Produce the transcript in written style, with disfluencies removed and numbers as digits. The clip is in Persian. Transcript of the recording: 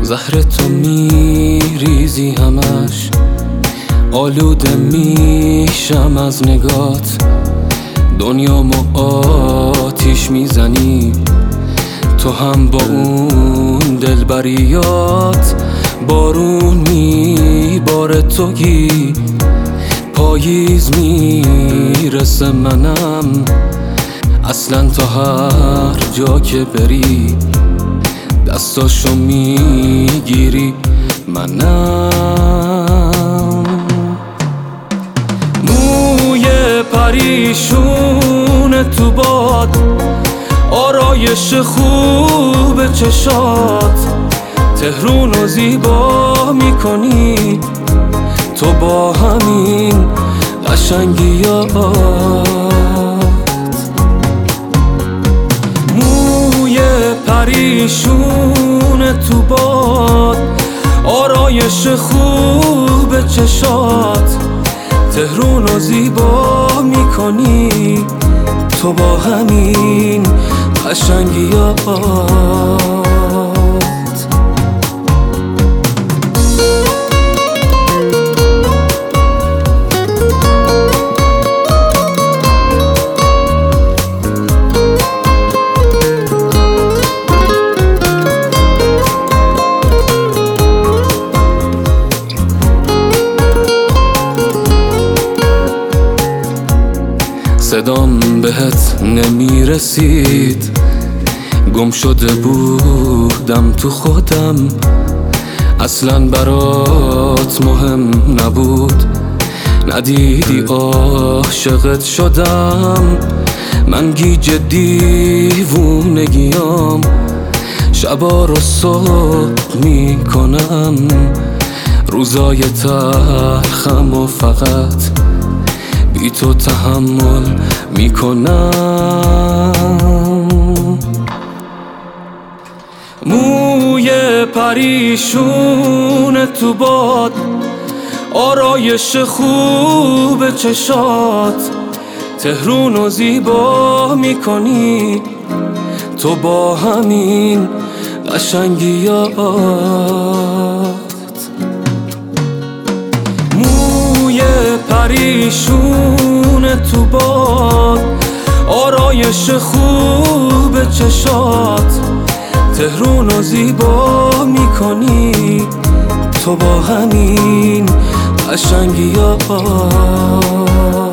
زهر تو میریزی همش، آلوده میشم از نگات. دنیامو آتیش میزنی تو هم با اون دلبریات. بارون میباره تو گی، پاییز میرسه منم. اصلا تا هر جا که بری دستاشو میگیری منم. موی پریشون تو باد، آرایش خوب چشات. تهرونو زیبا میکنی تو با همین قشنگیات. موی پریشون تو باد، آرایش خوب چشات. تهرونو زیبا میکنی تو با همین قشنگیات. صدام بهت نمیرسید، گم شده بودم تو خودم. اصلا برات مهم نبود، ندیدی عاشقت شدم. من گیج دیوونگیام، شبا رو صبح میکنم. روزای تلخم و فقط بی تو تحمل میکنم. موی پریشون تو باد، آرایش خوب چشات. تهرونو زیبا میکنی تو با همین قشنگیات. موی پریشون تو باد، آرایش خوب چشات. تهرونو زیبا میکنی تو با همین قشنگیات.